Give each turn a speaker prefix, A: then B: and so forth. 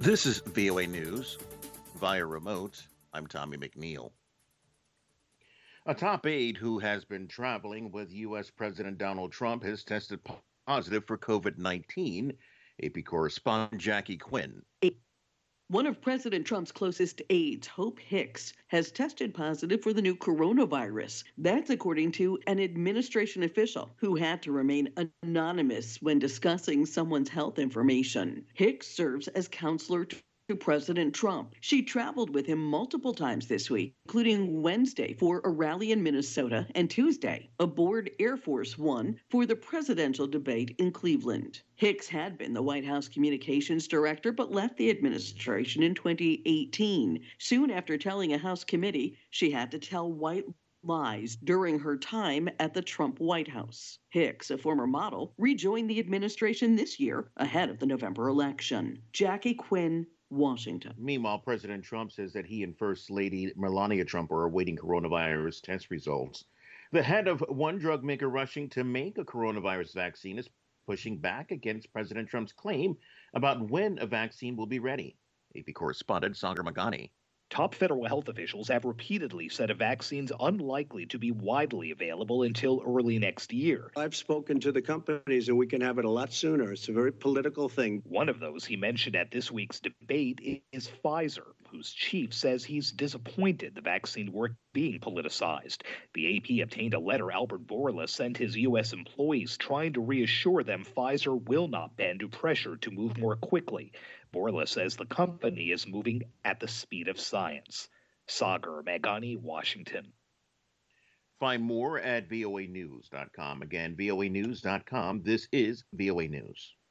A: This is VOA News via remote. I'm Tommy McNeil. A top aide who has been traveling with U.S. President Donald Trump has tested positive for COVID-19. AP correspondent Jackie Quinn.
B: One of President Trump's closest aides, Hope Hicks, has tested positive for the new coronavirus. That's according to an administration official who had to remain anonymous when discussing someone's health information. Hicks serves as counselor to President Trump. She traveled with him multiple times this week, including Wednesday for a rally in Minnesota and Tuesday aboard Air Force One for the presidential debate in Cleveland. Hicks had been the White House communications director but left the administration in 2018. Soon after telling a House committee she had to tell white lies during her time at the Trump White House. Hicks, a former model, rejoined the administration this year ahead of the November election. Jackie Quinn, Washington.
A: Meanwhile, President Trump says that he and First Lady Melania Trump are awaiting coronavirus test results. The head of one drug maker rushing to make a coronavirus vaccine is pushing back against President Trump's claim about when a vaccine will be ready. AP correspondent Sagar Magani.
C: Top federal health officials have repeatedly said a vaccine's unlikely to be widely available until early next year.
D: I've spoken to the companies and we can have it a lot sooner. It's a very political thing.
C: One of those he mentioned at this week's debate is Pfizer, whose chief says he's disappointed the vaccine work being politicized. The AP obtained a letter Albert Bourla sent his U.S. employees trying to reassure them Pfizer will not bend to pressure to move more quickly. Bourla says the company is moving at the speed of science. Sagar Magani, Washington.
A: Find more at voanews.com. Again, voanews.com. This is VOA News.